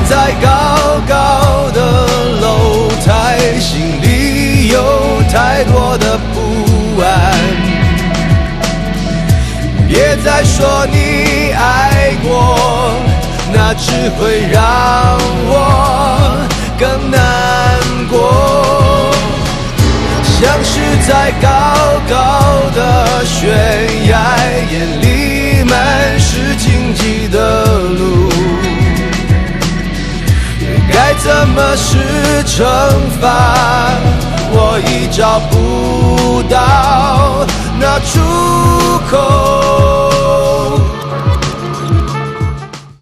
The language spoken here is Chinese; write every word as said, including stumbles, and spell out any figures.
在高高的楼台，心里有太多的不安。别再说你爱过，那只会让我更难过。像是在高高的悬崖，眼里满是荆棘的路，该怎么是惩罚？我已找不到那出口。